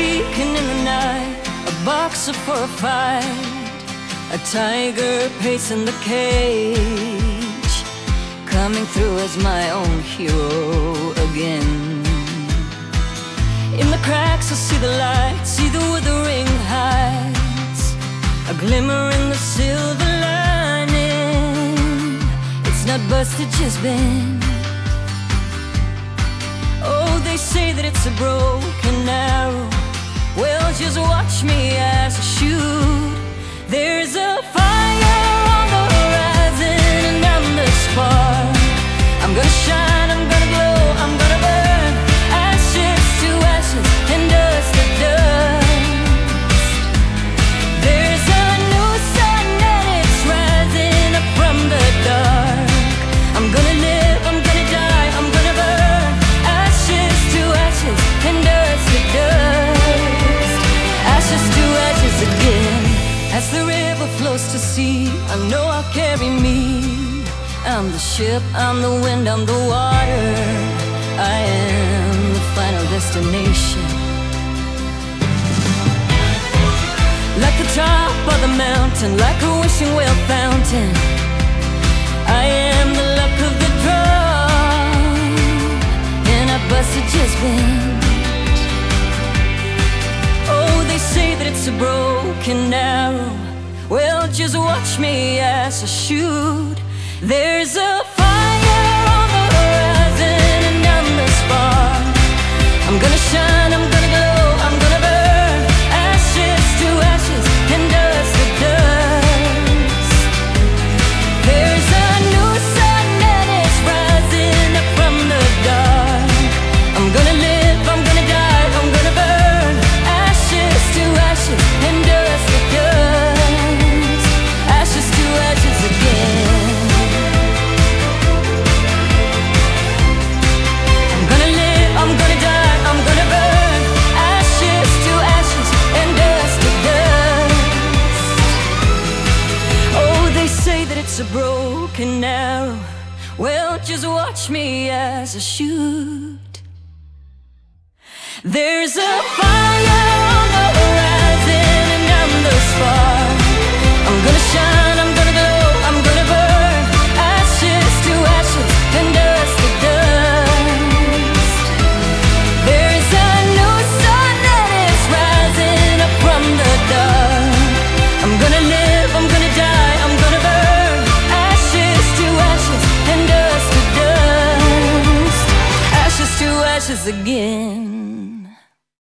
shrieking in the night, a boxer for a fight, a tiger pacing the cage, coming through as my own hero again. In the cracks I see the light, see the withering heights, a glimmer in the silver lining. It's not busted, just bent. Oh, they say that it's a broken arrow. Well, just watch me as I shoot. There's a fire on the horizon and I'm the spark. I'm gonna shine, I'm gonna glow, I'm gonna burn, ashes to ashes and dust to dust. There's a new sun and it's rising up from the dark. I'm gonna live, I'm gonna die, I'm gonna burn, ashes to ashes and dust to dust. Ashes to ashes again. As the river flows to sea, I know I'll carry me. I'm the ship, I'm the wind, I'm the water. I am the final destination. Like the top of the mountain, like a wishing well fountain, I am the luck of the draw, and I busted just bent. Oh, they say that it's a broken arrow. Well, just watch me as I shoot. There's a fire on the horizon and I'm the spark. I'm gonna shine, I'm gonna glow, I'm gonna burn, ashes to ashes and dust to dust. There's a new sun and it's rising up from the dark. I'm gonna live, I'm gonna die, I'm gonna burn, ashes to ashes and dust to dust. Ashes to ashes again. I'm gonna die, I'm gonna burn, ashes to ashes and dust to dust. Oh, they say that it's a broken arrow. Well, just watch me as I shoot. There's a fire